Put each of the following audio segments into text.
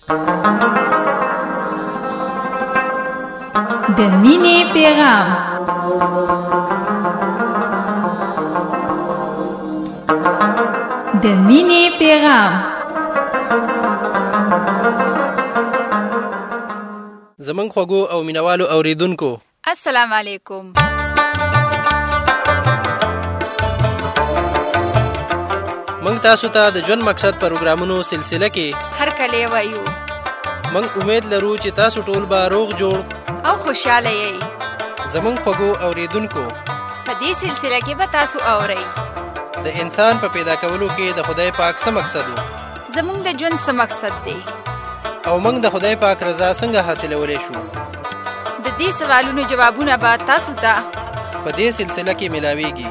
د مینې پیغام. د مینې پیغام. زمونږ خوږو او مینوالو اوریدونکو السلام علیکم. مونږ تاسو ته د ژوند مقصد پروګرامونو سلسله کې هر کله وایو. مونږ امید لرو چې تاسو ټول به روغ جوړ او خوشاله یې. زمونږ خوږو اوریدونکو په دې سلسله کې به تاسو اورئ د انسان په پیدا کولو کې د خدای پاک څه مقصد و، زمونږ د ژوند څه مقصد دی، او مونږ د خدای پاک رضا څنګه حاصلولی شو. د دې سوالونو جوابونه به تاسو ته په دې سلسله کې ملاويږي.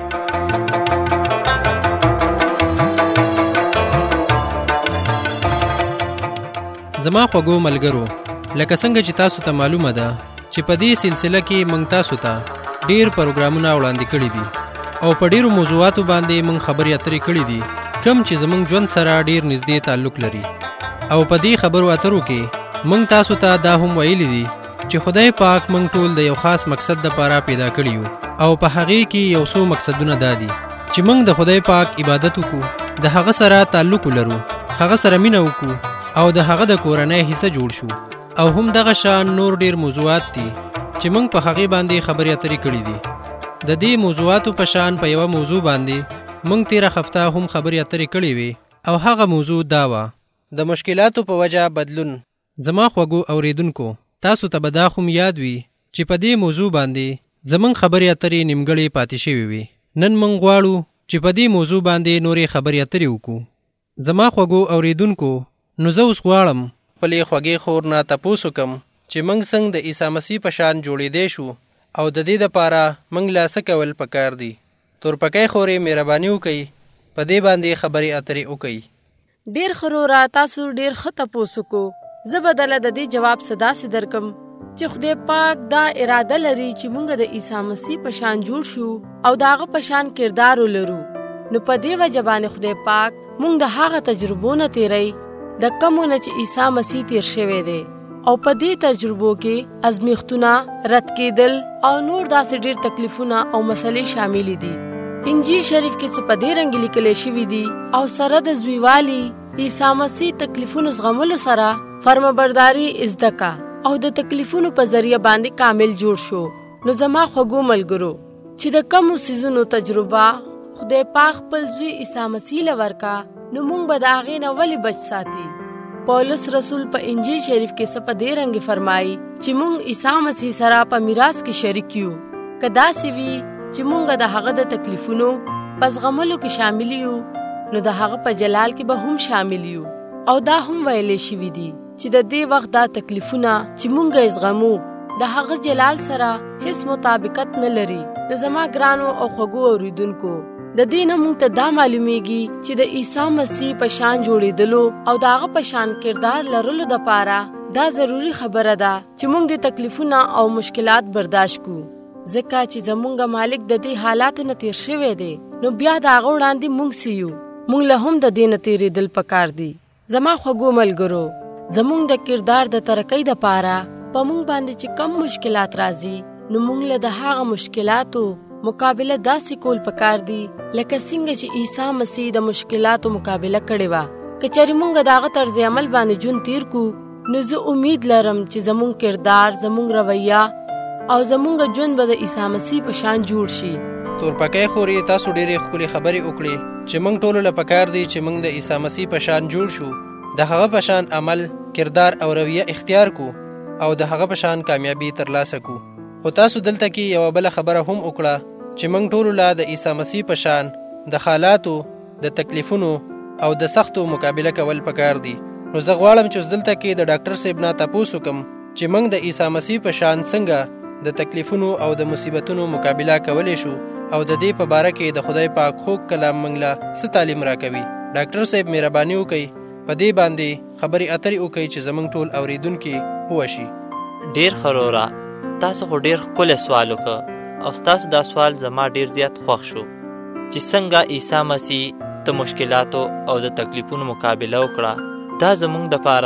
زما خوږو ملګرو، لکه څنګه چې تاسو ته معلومه ده چې په دې سلسله کې مونږ تاسو ته ډیر پروګرامونه وړاندې کړي دي او په ډیرو موضوعاتو باندې مونږ خبرې اترې کړي دي کوم چې زمونږ ژوند سره ډیر نږدې تعلق لري. او په دې خبرو اترو کې مونږ تاسو ته دا هم ویلي دي چې خدای پاک مونږ ټول د یو خاص مقصد لپاره پیدا کړي یو، او په هغې کې یو څو مقصدونه دا دي چې مونږ د خدای پاک عبادت وکړو، د هغه سره تعلق ولرو، هغه سره مینه وکړو او د هغه د کورنۍ حصہ جوړ شو. او هم دغه شان نور ډیر موضوعات دي چې مونږ په هغې باندې خبرې اترې کړي دي. د دې موضوعاتو په شان په یوه موضوع باندې مونږ تیره هفته هم خبرې اترې کړې وې، او هغه موضوع دا وه د مشکلاتو په وجه بدلون. زما خوږو اوریدونکو، تاسو ته به دا هم یاد وي چې په دې موضوع باندې زمونږ خبرې اترې نیمګړې پاتې شوې وي. نن مونږ غواړو چې په دې موضوع باندې نورې خبرې اترې وکړو. زما خوږو اوریدونکو، نو زه اوس غواړم خپلې خوږې خور نه تپوس وکړم چې موږ څنګه د عیسی مسیح په شان جوړېدی شو، او د دې دپاره موږ لا څه کول پکار دي. تورپکۍ خورې مهرباني وکئ په دې باندې خبرې اترې وکئ. ډیر خروره تاسو ډیر ښه تپوس وکړو. زه به دله د دې جواب داسې درکم چې خدای پاک دا اراده لري چې موږ د عیسی مسیح په شان جوړ شو او د هغه په شان کردار ولرو. نو په دې وجه باندې خدای پاک موږ د هغه تجربو نه تیری د کومو نه چې عیسی مسیح تیر شوی دی، او په دې تجربو کې ازمیښتونه، رد کېدل او نور داسې ډیر تکلیفونه او مسلې شامل دي. انجیل شریف کې څه په دې رنګ لیکل شوي دي، او سره د زویوالي عیسی مسیح تکلیفونو زغملو سره فرمانبرداري زده کا او د تکلیفونو په ذریعہ باندې کامل جوړ شو. نو زما خوږو ملګرو، چې د کومو څیزونو تجربه خدای پاک خپل زوی عیسی مسیح له ورکا، نو مونږ به د هغې نه ولې بچ ساتي. پولس رسول په انجیل شریف کې څه په دې رنګ فرمایي چې مونږ عیسی مسیح سره په میراث کې شریک یو. که داسې وي چې مونږ د هغه د تکلیفونو په زغملو کې شامل یو، نو د هغه په جلال کې به هم شامل یو. او دا هم ویلې شوي دي چې د دې وخت دا تکلیفونه چې مونږ یې زغمو د هغه جلال سره هیڅ مطابقت نه لري. د زما ګرانو او خوږو اوریدونکو، د دې نه مونږ ته دا معلومیږي چې د عیسی مسیح په شان جوړېدلو او د هغه په شان کردار لرلو دپاره دا ضروري خبره ده چې مونږ د تکلیفونه او مشکلات برداشت کړو، ځکه چې زمونږ مالک د دې حالاتو نه تیر شوی دی. نو بیا د هغه وړاندې مونږ سیو، مونږ له هم د دې نه تېرېدل پکار دي. زما خوږو ملګرو، زمونږ د کردار د ترقۍ دپاره په مونږ باندې چې کم مشکلات راځي، نو مونږ له د هغه مشکلاتو مقابله داسې کول پکار دي لکه څنګه چې عیسی مسیح د مشکلاتو مقابله کړې وه. که چېرې مونږ د هغه طرز عمل باندې ژوند تیر کړو، نو زه امید لرم چې زمونږ کردار، زمونږ رویه او زمونږ ژوند به د عیسی مسیح په شان جوړ شي. تورپکۍ خورې، تاسو ډېرې ښکلې خبرې وکړې چې موږ ټولو له پکار دی چې موږ د عیسی مسیح په شان جوړ شو، د هغه په شان عمل، کردار او رویه اختیار کو او د هغه په شان کامیابی ترلاسه کو. خو تاسو دلته کې یوه بله خبره هم وکړه چې موږ ټولو له د عیسی مسیح په شان د حالاتو، د تکلیفونو او د سختو مقابله کول پکار دي. نو زه غواړم چې دلته کې د ډاکټر صاحب نه تپوس وکړم چې موږ د عیسی مسیح په شان څنګه د تکلیفونو او د مصیبتونو مقابله کولی شو، او د دې په باره کې د خدای پاک خوږ کلام موږ له څه تعلیم راکوي. ډاکټر صاحب مهرباني وکئ په دې باندې خبرې اترې وکئ چې زموږ ټول اوریدونکي پوه شي. ډېر ښه وروره، تاسو خو ډېر ښکلی سوال وکړه او ستاسو دا سوال زما ډېر زیات خوښ شو چې څنګه عیسی مسیح د مشکلاتو او د تکلیفونو مقابله وکړه. دا زموږ دپاره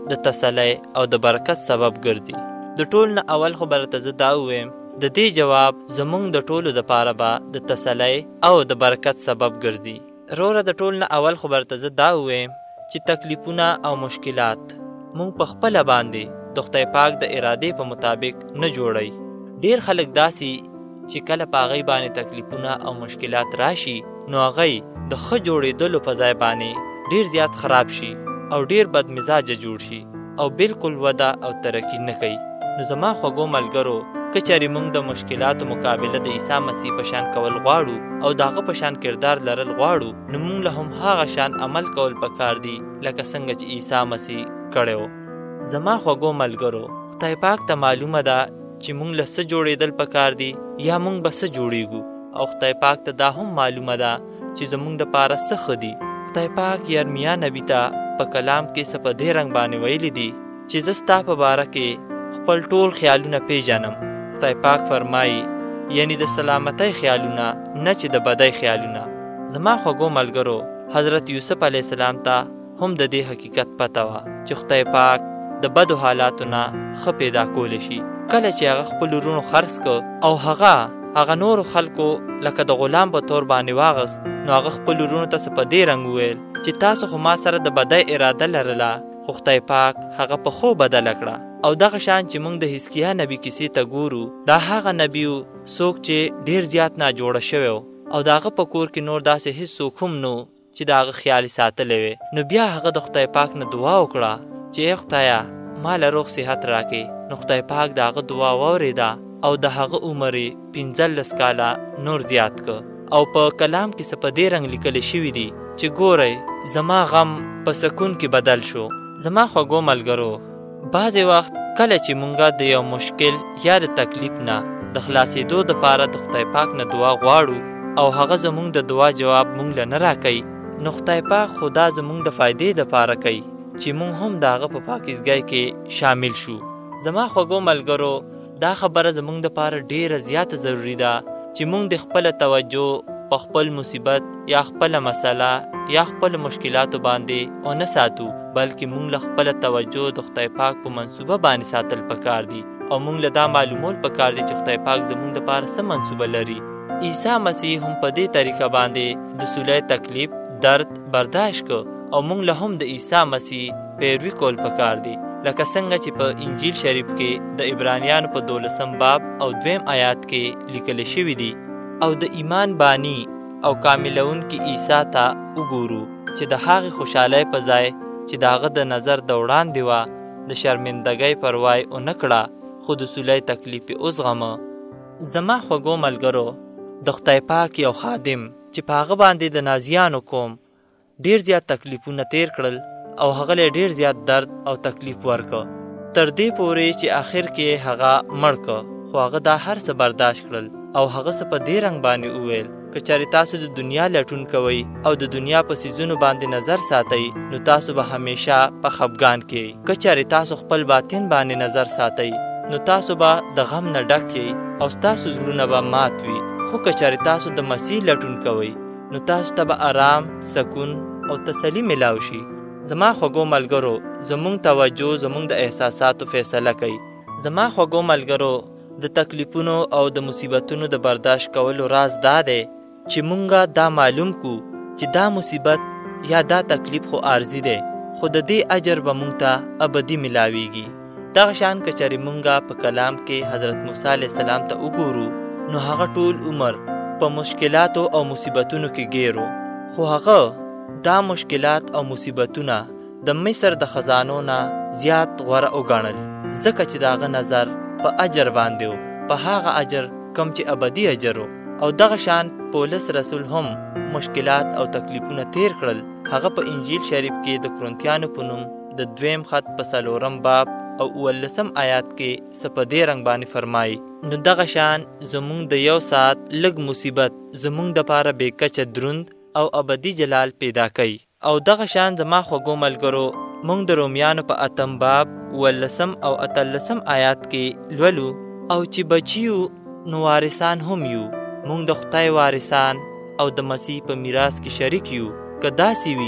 د تسلی او د برکت سبب ګرځي. د ټول نه اول خبره ته زه دا ووایم د دې جواب زمونږ د ټولو دپاره به د تسلی او د برکت سبب ګرځي. وروره د ټول نه اول خبره ته زه دا ووایم چې تکلیفونه او مشکلات مونږ په خپله باندې د خدای پاک د ارادې په مطابق نه جوړی. ډیر خلک داسي چې کله په هغوی باندې تکلیفونه او مشکلات راشي نو هغوی د ښه جوړېدلو په ځای باندې ډیر زیات خراب شي او ډیر بد مزاجه جوړ شي او بالکل وده او ترقي نه کوي. نو زما خوږو ملګرو که چېرې موږ د مشکلاتو مقابله د عیسی مسیح په شان کول غواړو او د هغه په شان کردار لرل غواړو نو موږ له هم هغه شان عمل کول پکار دي لکه څنګه چې عیسی مسیح کړی و. زما خوږو ملګرو خدای پاک ته معلومه ده چې موږ له څه جوړېدل پکار دي یا موږ به څه جوړېږو او خدای پاک ته دا هم معلومه ده چې زموږ دپاره څه ښه دي. خدای پاک یرمیا نبي ته په کلام کې څه په دې رنګ باندې ویلي دي چې زه ستا په باره کې خپل ټول خیالونه پیژنم. خدای پاک فرمایي یعنی د سلامتۍ خیالونه نه چې د بدۍ خیالونه. زما خوږو ملګرو حضرت یوسف علیه السلام ته هم د دې حقیقت پته وه چې خدای پاک د بدو حالاتو نه ښه پیدا کولی شي. کله چې هغه خپل ورونو خرڅ کړ او هغه نورو خلکو لکه د غلام په طور باندې واغست نو هغه خپل ورونو ته په دې رنګ وویل چې تاسو خو ما سره د بدۍ اراده لرله خو خدای پاک هغه په ښو بدله کړه. او دغه شان چې موږ د حزقیه نبي کیسې ته ګورو دا هغه نبي و څوک چې ډیر زیات ناجوړه شوی و او د هغه په کور کې نور داسې هېڅ څوک هم نو چې د هغه خیال یې ساتلی وی. نو بیا هغه د خدای پاک نه دعا وکړه چې ای خدایه ما له روغ صحت راکې. نو خدای پاک د هغه دعا واورېده او د هغه عمر یې 15 کاله نور زیات که. او په کلام کې څه په دې رنګ لیکلی شوي دي چې ګورئ زما غم په سکون کې بدل شو. زما خوږو ملګرو بعضې وخت کله چې مونږه د یو مشکل یا د تکلیف نه د خلاصېدو دپاره د خدای پاک نه دعا غواړو او هغه زمونږ د دعا جواب مونږ له نه راکوي نو خدای پاک خدا زمونږ د فایدې دپاره کوي چې مونږ هم د هغه په پاکیزګۍ کې شامل شو. زما خوږو ملګرو دا خبره زمونږ دپاره ډیره زیاته ضروري ده چې مونږ د خپله توجه په خپل مصیبت یا خپله مسله یا خپل مشکلاتو باندې او نه ساتو بلکې مونږ له خپله توجه د خدای پاک په منصوبه باندې ساتل پکار دي او مونږ له دا معلومول پکار دي چې خدای پاک زمونږ دپاره څه منصوبه لري. عیسی مسیح هم په دې طریقه باندې د صلح تکلیف درد برداشت کړ او مونږ له هم د عیسی مسیح پیروي کول پکار دي لکه څنګه چې په انجیل شریف کې د عبرانیانو په 12 باب او 2 آیات کې لیکل شوي دي او د ایمان بانی او کاملونکي عیسی ته وګورو چې د هغې خوشحالۍ په ځای چې د هغه د نظر د وړاندې وه د شرمندګۍ پروا یې ونه کړه خو د صلح تکلیف یې وزغمه. زما خوږو ملګرو د خدای پاک یو خادم چې په هغه باندې د نازیانو قوم ډیر زیات تکلیفونه تیر کړل او هغه له ډیر زیات درد او تکلیف ورکړ تر دې پورې چې آخر کې هغه مړ کړ خو هغه دا هر څه برداشت کړل او هغه څه په دې رنګ باندې وویل که چېرې تاسو د دنیا لټون کوئ او د دنیا په څیزونو باندې نظر ساتئ نو تاسو به همیشه په خفګان کې که چېرې تاسو خپل باطن باندې نظر ساتئ نو تاسو به د غم نه ډک یئ او ستاسو زړونه به مات وي. خو که چېرې تاسو د مسیح لټون کوئ نو تاسو ته به آرام سکون او تسلي میلاو شي. زما خوږو ملګرو زمونږ توجه زمونږ د احساساتو فیصله کوي. زما خوږو ملګرو د تکلیفونو او د مصیبتونو د برداشت کولو راز دا دی چې مونږه دا معلوم کو چې دا مصیبت یا دا تکلیف خو عارضي دی خو د دې اجر به مونږ ته ابدي ملاویږي. دغه شان که چېرې مونږه په کلام کې حضرت موسی علیه السلام ته وګورو نو هغه ټول عمر په مشکلاتو او مصیبتونو کې ګیرو خو هغه دا مشکلات او مصیبتونه د مصر د خزانو نه زیات غوره وګڼل ځکه چې د هغه نظر په اجر باندې و په هغه اجر کم چې ابدي اجر و. او دغه شان پولس رسول هم مشکلات او تکلیفونه تیر کړل. هغه په انجیل شریف کې د کرنتیانو په نوم د 2 خط په 4 باب او 19 آیات کې څه په دې رنګ باندې فرمایي نو دغه شان زمونږ د یو ساعت لږ مصیبت زمونږ دپاره بې کچه دروند او ابدي جلال پیدا کوي. او دغه شان زما خوږو ملګرو مونږ د رومیانو په 8 باب 19 او 18 آیات کې لولو او چې بچیو نو وارثان هم یو مونږ د خدای وارثان او د مسیح په میراث کې شریک یو که داسې وي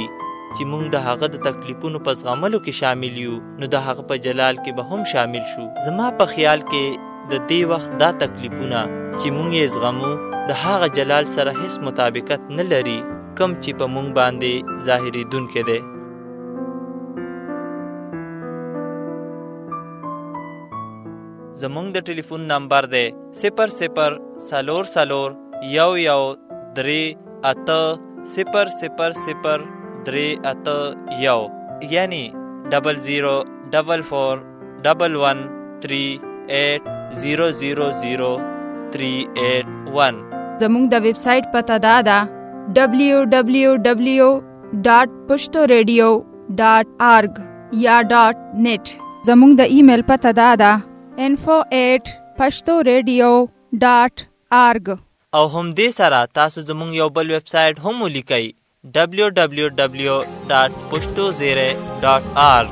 چې موږ د هغه د تکلیفونو په زغملو کې شامل یو، نو د هغه په جلال کې به هم شامل شو. زما په خیال کې د دې وخت دا تکلیفونه چې موږ یې زغمو د هغه جلال سره هیڅ مطابقت نه لري کم چې په موږ باندې ظاهریدونکی دی. زمونږ د ټلیفون نمبر دی 003038000381 یعنی 00441138000381. زموږ د ویب سټ پته دا ده www.pushtoradio.org یا .net. زموږ د ایمیل پته دا ده info@pushtoradio.org. او هم دې سره تاسو زموږ یو بل ویب سټ هم ولیکئ www.pushtoradio.org.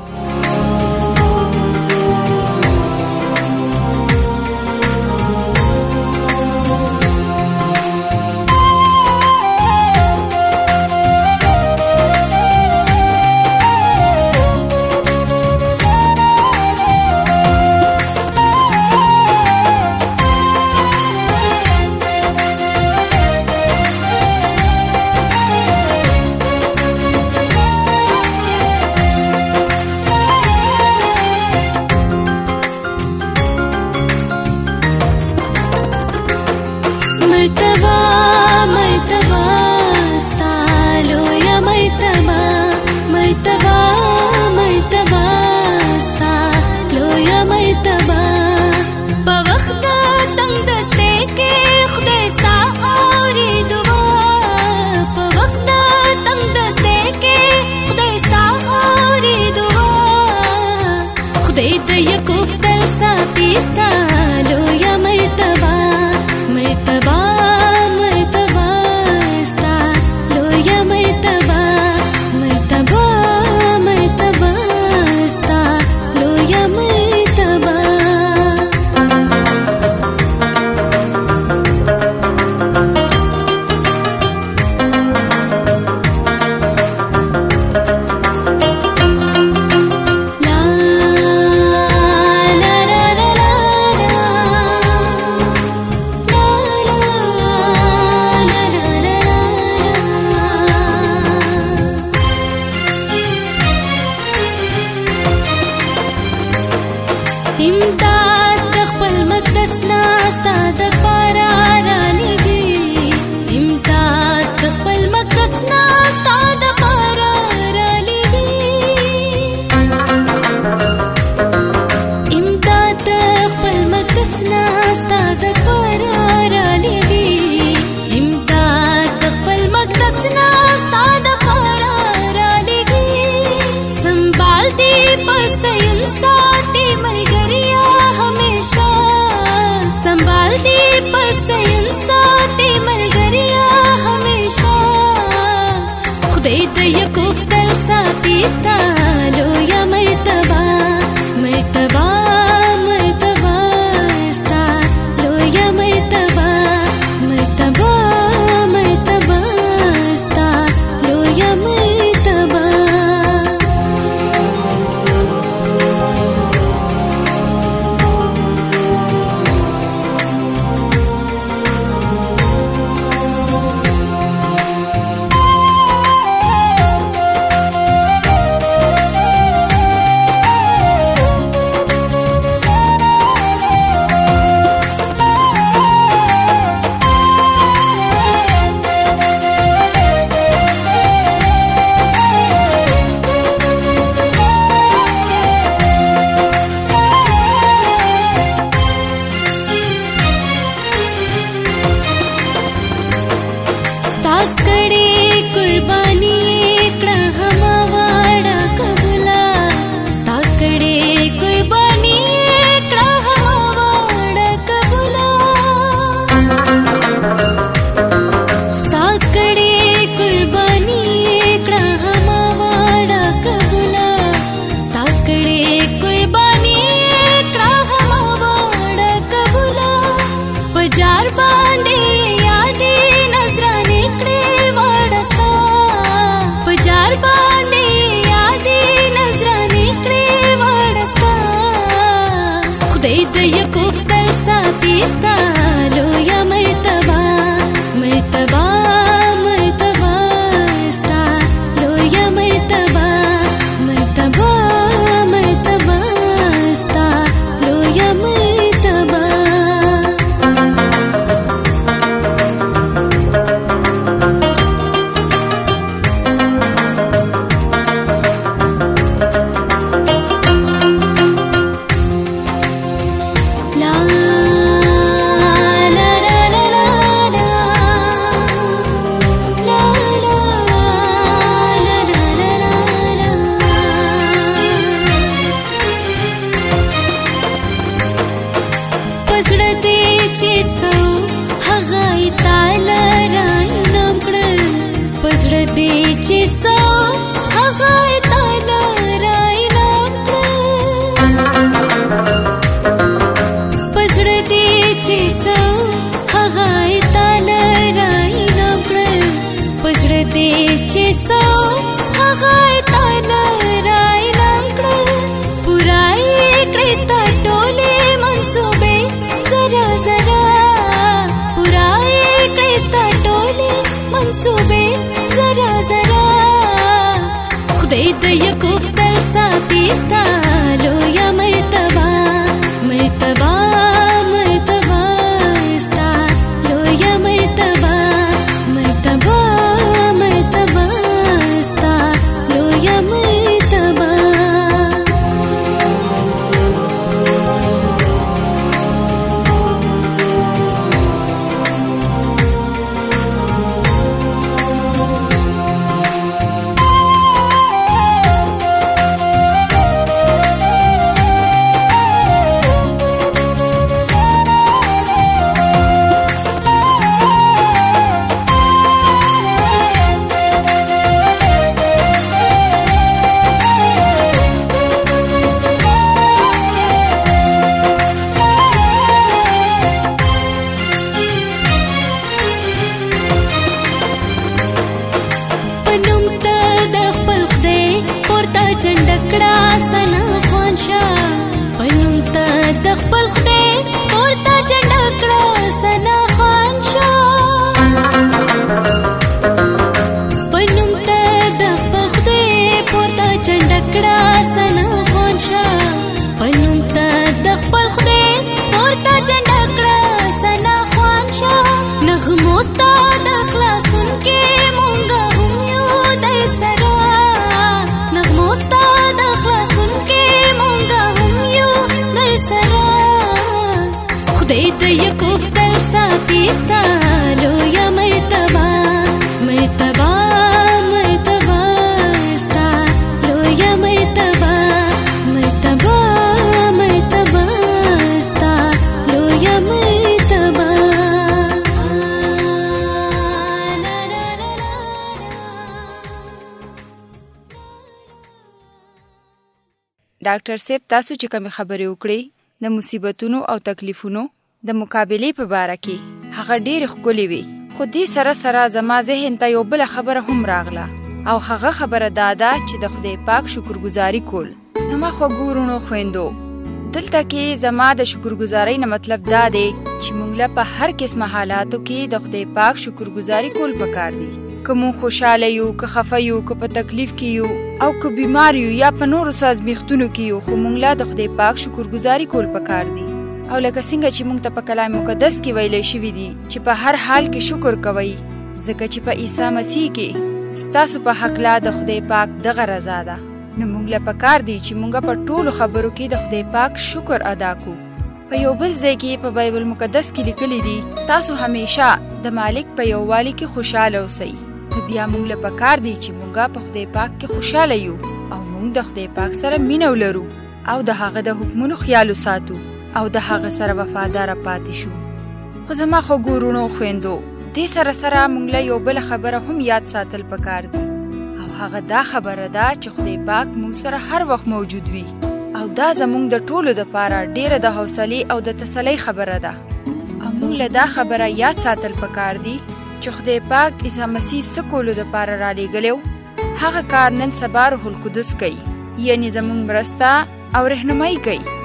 خدای د یعقوب تل ساتي ستا لویه مرتبه مرتبه مرتبه ستا لویه مرتبه مرتبه مرتبه ستا لویه مرتبه خدای د یعقوب تل ساتي ستا لویه مرتبه مرتبه مرتبه ستا لویه مرتبه مرتبه مرتبه ستا لویه مرتبه خدای د یعقوب تل ساتي ستا لویه مرتبه مرتبه مرتبه ستا لویه مرتبه مرتبه مرتبه ستا لویه مرتبه ډاکټر صاحب تاسو چې کوم خبرې وکړې د مصیبتونو او تکلیفونو د مقابلې په باره کې هغه ډېرې ښکلې وي، خو دې سره سره زما ذهن ته یو بله خبره هم راغله او هغه خبره دا ده چې د خدای پاک شکرګزاري کول. زما خوږو وروڼو خویندو، دلته کې زما د شکرګزارۍ نه مطلب دا دی چې موږ له په هر قسمه حالاتو کې د خدای پاک شکرګزاري کول پکار دي. که مونږ خوشحاله یو، که خفه یو، که په تکلیف کې یو او که بیمار یو یا په نورو سازمیښتونو کې یو، خو مونږ له د خدای پاک شکرګزاري کول پکار دي. او لکه څنګه چې مونږ ته په کلام مقدس کې ویلی شوي دي چې په هر حال کې شکر کوئ، ځکه چې په عیسی مسیح کې ستاسو په هکله د خدای پاک دغه رضا ده. نو مونږ له پکار دی چې مونږ په ټولو خبرو کې د خدای پاک شکر ادا کړو. په یو بل ځای کې په بایبل مقدس کې لیکلي دي تاسو همیشه د مالک په یووالي کې خوشحاله اوسئ. نو بیا مونږ له پکار دی چې مونږ په خدای پاک کې خوشحاله یو او مونږ د خدای پاک سره مینه ولرو او د هغه د حکمونو خیال وساتو او د هغه سره وفادار پاتې شو. خو زما خوږو وروڼو خویندو، دې سره سره مونږ له یو بل خبره هم یاد ساتل پکار دي او هغه دا خبره ده چې خدای پاک مونږ سره هر وخت موجود وي او دا زمونږ د ټولو دپاره ډیره د حوصلې او د تسلۍ خبره ده. او مونږ له دا خبره یاد ساتل پکار دي چې خدای پاک عیسی مسیح څه کولو دپاره رالیږلی و، هغه کار نن سبا روح القدس کوي، یعنې زمونږ مرسته او رهنمایي کوي.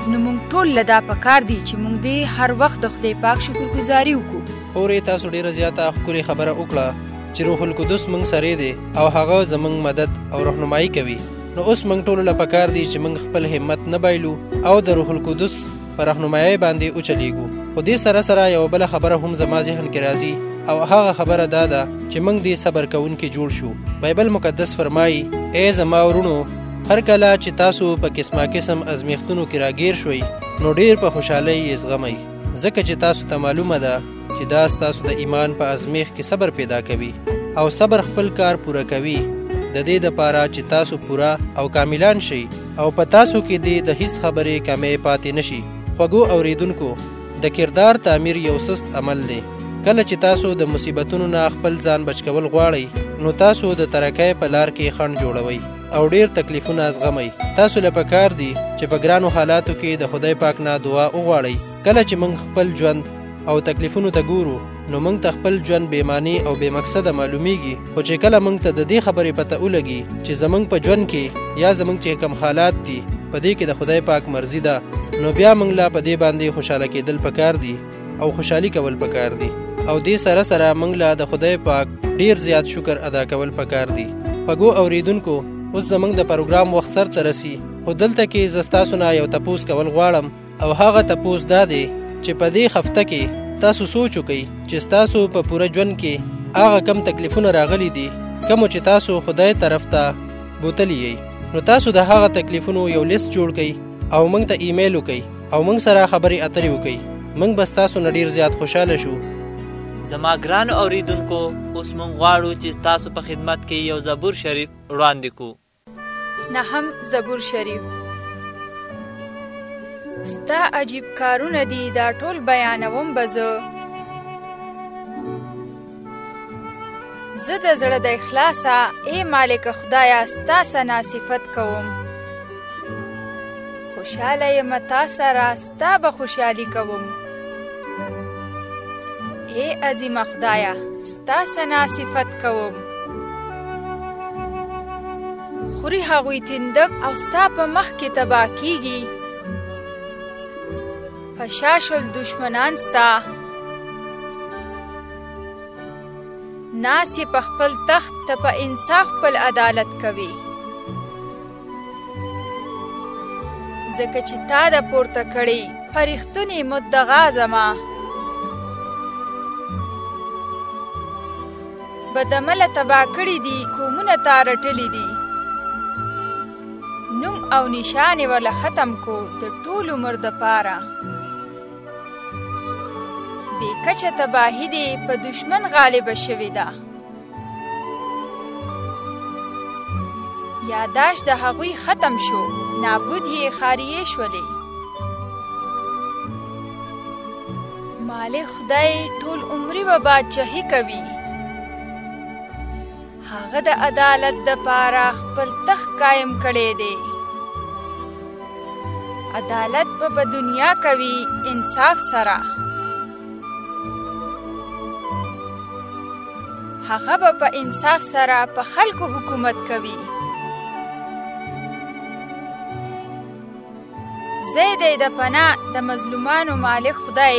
نو موږ ټول له دا پکار دي چې موږ دې هر وخت د خدای پاک شکرګزاري وکړو. اورې تاسو ډیره زیاته ښکلې خبره وکړه چې روح القدس موږ سره دی او هغه زموږ مدد او رهنمایي کوي. نو اوس موږ ټول له پکار دي چې موږ خپل همت نه بایلو او د روح القدس پر رهنمایي باندې اوچلیږو. خو دې سره سره یو بل خبره هم زما ذهن کې راځي او هغه خبره دا ده چې موږ دې صبر کوونکي جوړ شو. بایبل مقدس فرمایي ای زما ورونو هر کله چې تاسو په قسمه قسم ازمیختونو کې راګیر شوي نو ډیر په خوشحالۍ یې زغمئ، ځکه چې تاسو ته معلومه ده چې دا ستاسو د ایمان په ازمیخ کې صبر پیدا کوي او صبر خپل کار پوره کوي د دې دپاره چې تاسو پوره او کاملان شئ او په تاسو کې دې د هیڅ خبرې کمې پاتې نشي. خوږو اوریدونکو د کردار تعمیر یو سست عمل دی. کله چې تاسو د مصیبتونو نه خپل ځان بچ کول غواړئ نو تاسو د ترقۍ په لار کې خنډ جوړوئ او ډیر تکلیفونه زغمئ. تاسو له پکار دي چې په ګرانو حالاتو کې د خدای پاک نه دعا وغواړئ. کله چې موږ خپل ژوند او تکلیفونو ته ګورو نو موږ ته خپل ژوند بې معنی او بې مقصده معلومیږي. خو چې کله موږ ته د دې خبرې پته ولګي چې زموږ په ژوند کې یا زموږ چې کوم حالات دي په دې کې د خدای پاک مرضی ده نو بیا موږ لا په دې باندې خوشاله کېدل پکار دي او خوشحالي کول پکار دي او دې سره سره موږ لا د خدای پاک ډیر زیات شکر ادا کول پکار دي. خوږو اوریدونکو اوس زموږ د پروګرام وخت سر ته رسي خو دلته کې زه ستاسو نه یو تپوس کول غواړم او هغه تپوس دا دی چې په دې هفته کې تاسو سوچ وکئ چې ستاسو په پوره ژوند کې هغه کم تکلیفونه راغلي دي کوم چې تاسو خدای طرف ته بوتلی یې. نو تاسو د هغه تکلیفونو یو لیست جوړ کړئ او موږ ته ایمیل وکئ او موږ سره خبرې اترې وکئ. موږ به ستاسو نه ډیر زیات خوشحاله شو. زما ګرانو اوریدونکو اوس موږ غواړو چې تاسو په خدمت کې یو زبور شریف وړاندې کړو. نهم زبور شریف. ستا عجیب کارونه دي دا ټول بیانوم به زه د زړه د اخلاصه ای مالک خدایا ستا ثنا صفت کوم. خوشحاله یم تا سره ستا به خوشحالي کوم. ای عظیمه خدایا ستا ثنا صفت کوم. خوري هغوی تندک او ستا په مخ کې تباه کیږي. پشاشل دشمنان ستا ناست په خپل تخت ته په انصاف خپل عدالت کوي. ځکه چې تا د پورته کړی فرښتونې مدغا زما بدعمله تباه کړي دي قومونه تا رټلي دي. نوم او نشانې ورله ختم کو د ټول عمر دپاره. بې کچه تباهي دې په دشمن غالبه شوې ده. یاداشت د هغوی ختم شو نابود یې خاریې شولې. مالک خدای ټول عمرې به بادشاهي کوي. هغه د عدالت دپاره خپل تخت قایم کړی دی. عدالت په دنیا کوي انصاف سره. هغه به په انصاف سره په خلکو حکومت کوي. ځای دی د پناه د مظلومانو مالک خدای.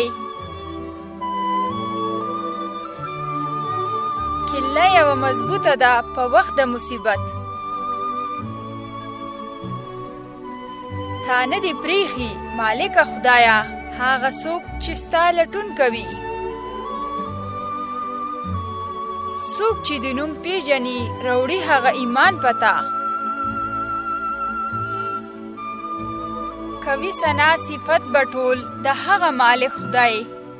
کله یوه مضبوطه ده په وخت د مصیبت. تا نه دې پریښي مالکه خدایه هغه څوک چې ستا لټون کوي. څوک چې د نوم پیژني راوړي هغه ایمان پتا. کوي ثنا صفت به ټول د هغه مالک خدای.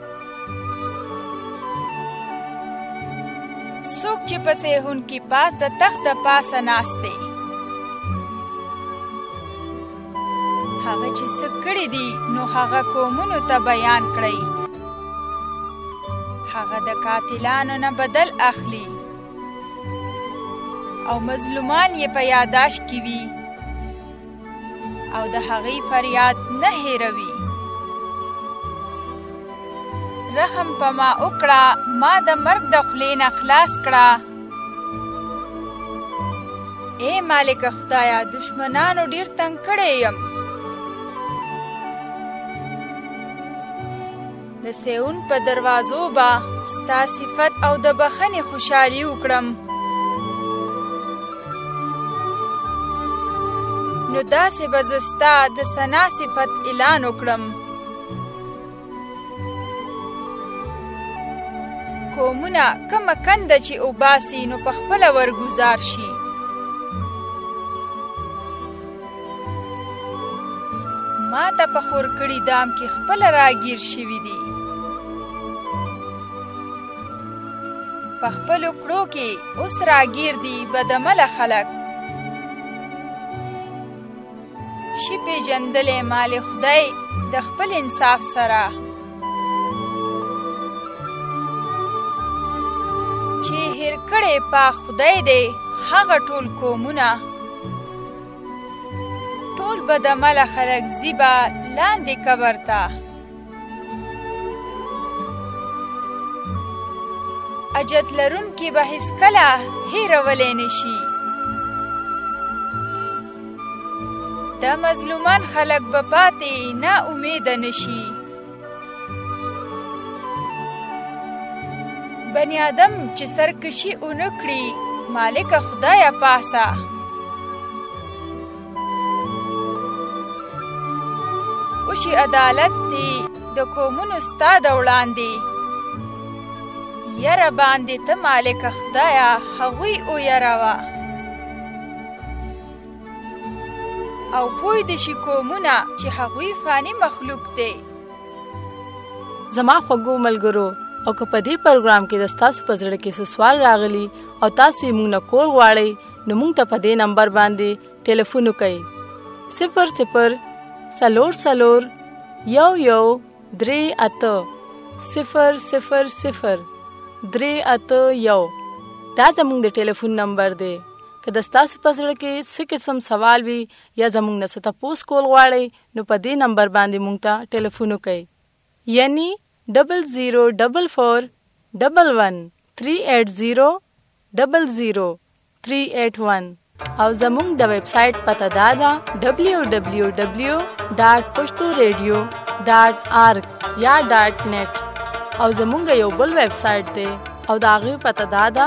څوک چې په صهیون کې پاس د تخت د پاسه ناست دی. هغه چې څه کړي دي نو هغه قومونو ته بیان کړئ. هغه د قاتلانو نه بدل اخلي او مظلومان یې په یاداشت کې وي او د هغې فریاد نه هیروي. رحم په ما وکړه ما د مرګ د خولې نه خلاص کړه. ای مالک خدایا دشمنانو ډیر تنګ کړی یم. د سیون په دروازو به ستا صفت او د بخښنې خوشحالي وکړم. نو داسې به زه ستا د ثنا صفت اعلان وکړم. قومونه کومه کنده چې اوباسي نو په خپله ورګزار شي. ما ته په خور کړي دام کې خپله راګیر شوي دي. په خپلو کړو کې اوس راګیر دي بدعمله خلک. شي پیژندلی مال خدای د خپل انصاف سره. چې هیر کړی پاک خدای دی هغه ټول قومونه. ټول بدعمله خلک ځي به لاندې قبر ته. اجت لرونکي به هیڅکله هیرولی نشي. د مظلومان خلک به پاتې نا امیده نشي. بنی آدم چې سرکشي اونه کړي مالک خدای پاسه. وشي عدالت دی د قومونو ستا د وړاندې. یره باندې ته مالک خدایه هغوی ویروه. او پوی د شي قومونه چې هغوی فانی مخلوق دی. زما خوږو ملګرو، او که په دې پروګرام کې د ستاسو په زړه کې څه سوال راغلی او تاسو یې موږ نه کول غواړئ نو موږ ته په دې نمبر باندې ټلیفون وکړئ. 00-38-003-8 دا زموږ د ټلیفون نمبر دی. که د ستاسو په زړه کې څه قسم سوال وي یا زموږ نه څه تپوس کول غواړئ نو په دې نمبر باندې موږ ته ټلیفون وکړئ. یعنی 004411380381 او زموږ د ویب سټ پته دا ده www.pashtoradio.org یا .net او زموږ یو بل ویب سټ دی او دا غي پته دا ده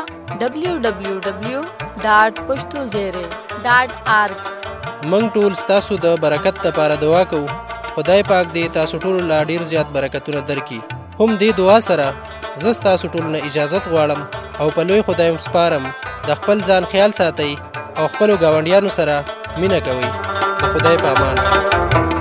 www.pashtozere.org. موږ ټول ستاسو د برکت لپاره دعا کوو. خدای پاک دې تاسو ټول لا ډیر زیات برکتونه درکړي. هم دې دعا سره زه ستاسو ټول نه اجازه غواړم او په لوی خدای سپارم. د خپل ځان خیال ساتئ او خپل ګاونډیانو سره مینه کوئ. د خدای په امان.